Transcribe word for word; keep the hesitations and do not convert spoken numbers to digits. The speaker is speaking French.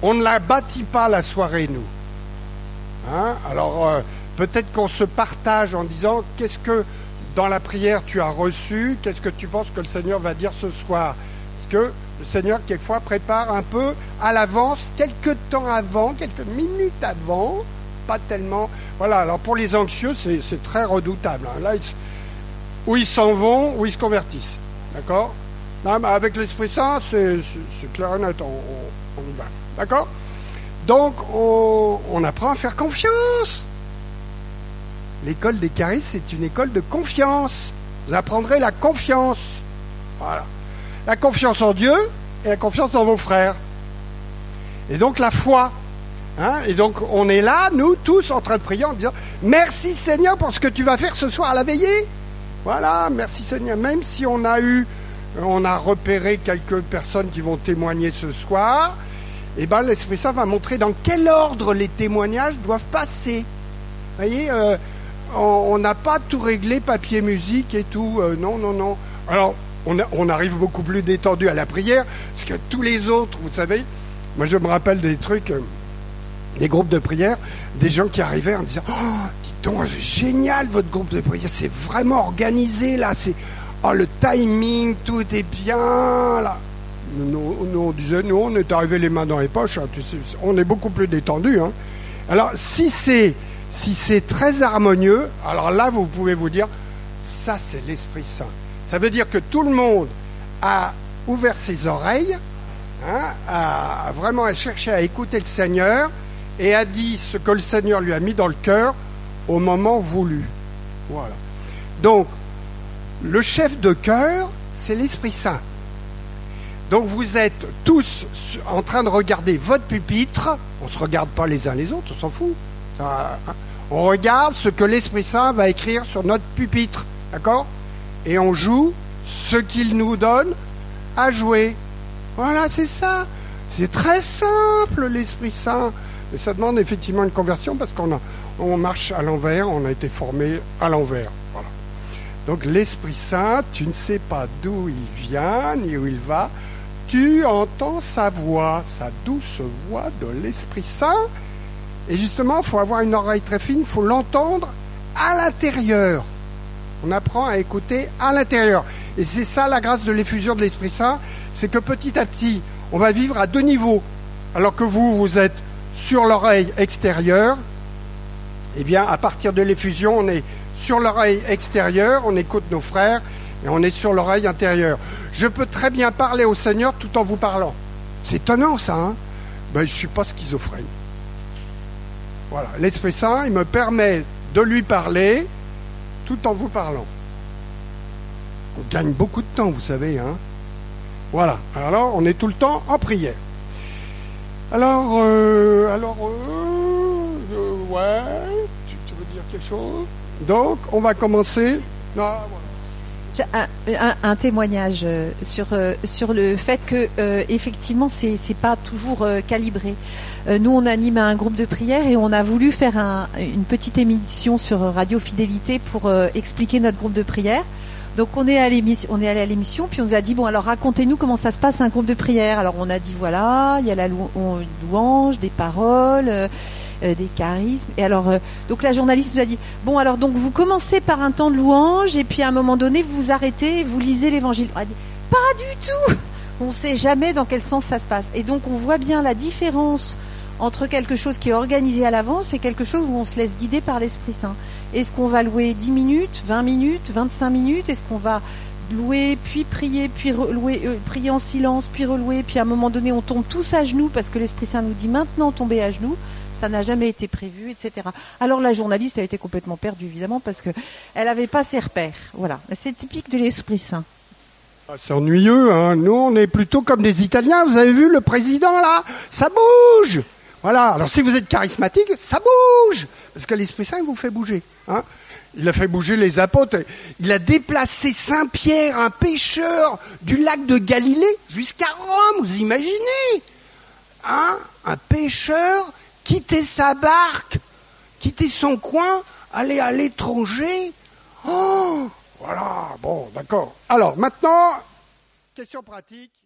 on ne la bâtit pas la soirée, nous. Hein? Alors, euh, peut-être qu'on se partage en disant, qu'est-ce que dans la prière tu as reçu, qu'est-ce que tu penses que le Seigneur va dire ce soir? Parce que le Seigneur, quelquefois, prépare un peu à l'avance, quelques temps avant, quelques minutes avant, pas tellement... Voilà, alors pour les anxieux, c'est, c'est très redoutable. Hein. Là, ils, où ils s'en vont, où ils se convertissent. D'accord? Non, mais avec l'Esprit Saint, c'est, c'est, c'est clair et net, on, on, on y va. D'accord? Donc, on, on apprend à faire confiance. L'école des charismes, c'est une école de confiance. Vous apprendrez la confiance. Voilà. La confiance en Dieu et la confiance dans vos frères. Et donc, la foi. Hein? Et donc, on est là, nous, tous, en train de prier en disant « Merci Seigneur pour ce que tu vas faire ce soir à la veillée. » Voilà, merci Seigneur. Même si on a eu... On a repéré quelques personnes qui vont témoigner ce soir. Et ben, l'Esprit Saint va montrer dans quel ordre les témoignages doivent passer. Vous voyez, euh, on n'a pas tout réglé, papier, musique et tout. Euh, non, non, non. Alors, on, a, on arrive beaucoup plus détendu à la prière, parce que tous les autres, vous savez, moi je me rappelle des trucs, euh, des groupes de prière, des gens qui arrivaient en disant « Oh, dis donc, c'est génial votre groupe de prière, c'est vraiment organisé là, c'est... Oh, le timing, tout est bien, là. » Nous, nous, on disait, nous, on est arrivés les mains dans les poches, hein, tu sais, on est beaucoup plus détendus. Hein. Alors, si c'est, si c'est très harmonieux, alors là, vous pouvez vous dire, ça, c'est l'Esprit Saint. Ça veut dire que tout le monde a ouvert ses oreilles, hein, a vraiment cherché à écouter le Seigneur et a dit ce que le Seigneur lui a mis dans le cœur au moment voulu. Voilà. Donc, le chef de chœur, c'est l'Esprit Saint. Donc vous êtes tous en train de regarder votre pupitre. On ne se regarde pas les uns les autres, on s'en fout. On regarde ce que l'Esprit Saint va écrire sur notre pupitre. D'accord? Et on joue ce qu'il nous donne à jouer. Voilà, c'est ça. C'est très simple, l'Esprit Saint. Et ça demande effectivement une conversion parce qu'on a, on marche à l'envers, on a été formé à l'envers. Voilà. Donc l'Esprit Saint, tu ne sais pas d'où il vient ni où il va, tu entends sa voix, sa douce voix de l'Esprit Saint. Et justement, il faut avoir une oreille très fine, il faut l'entendre à l'intérieur. On apprend à écouter à l'intérieur. Et c'est ça la grâce de l'effusion de l'Esprit Saint, c'est que petit à petit, on va vivre à deux niveaux. Alors que vous, vous êtes sur l'oreille extérieure, eh bien, à partir de l'effusion, on est sur l'oreille extérieure, on écoute nos frères, et on est sur l'oreille intérieure. Je peux très bien parler au Seigneur tout en vous parlant. C'est étonnant, ça, hein? Ben, je ne suis pas schizophrène. Voilà. L'Esprit Saint, il me permet de lui parler tout en vous parlant. On gagne beaucoup de temps, vous savez, hein? Voilà. Alors, on est tout le temps en prière. Alors, euh, alors, euh, euh, ouais, tu, tu veux dire quelque chose? Donc, on va commencer. Non, voilà. Un, un, un témoignage euh, sur euh, sur le fait que euh, effectivement c'est c'est pas toujours euh, calibré. Euh, nous on anime un groupe de prière et on a voulu faire un, une petite émission sur Radio Fidélité pour euh, expliquer notre groupe de prière. Donc on est à l'émission, on est allé à l'émission puis on nous a dit bon alors racontez-nous comment ça se passe un groupe de prière. Alors on a dit voilà il y a la lou- louange, des paroles. Euh, Euh, des charismes. Et alors, euh, donc la journaliste nous a dit bon, alors donc vous commencez par un temps de louange et puis à un moment donné vous vous arrêtez et vous lisez l'évangile. On a dit pas du tout. On ne sait jamais dans quel sens ça se passe. Et donc on voit bien la différence entre quelque chose qui est organisé à l'avance et quelque chose où on se laisse guider par l'Esprit Saint. Est-ce qu'on va louer dix minutes, vingt minutes, vingt-cinq minutes? Est-ce qu'on va louer, puis prier, puis relouer, euh, prier en silence, puis relouer, puis à un moment donné on tombe tous à genoux parce que l'Esprit Saint nous dit maintenant tomber à genoux? Ça n'a jamais été prévu, et cetera. Alors la journaliste a été complètement perdue, évidemment, parce que elle n'avait pas ses repères. Voilà, c'est typique de l'Esprit Saint. C'est ennuyeux, hein. Nous, on est plutôt comme des Italiens. Vous avez vu le président, là? Ça bouge! Voilà. Alors, si vous êtes charismatique, ça bouge! Parce que l'Esprit Saint, il vous fait bouger. Hein. Il a fait bouger les apôtres. Il a déplacé Saint-Pierre, un pêcheur du lac de Galilée, jusqu'à Rome. Vous imaginez? Hein? Un pêcheur... quitter sa barque, quitter son coin, aller à l'étranger. Oh, voilà, bon, d'accord. Alors, maintenant, question pratique.